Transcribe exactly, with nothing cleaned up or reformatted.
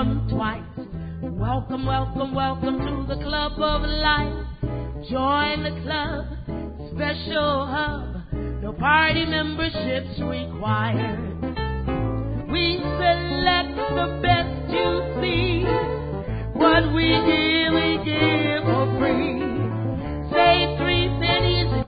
welcome twice. Welcome, welcome, welcome to the Club of Life. Join the club, special hub. No party memberships required. We select the best you see. What we give, we give.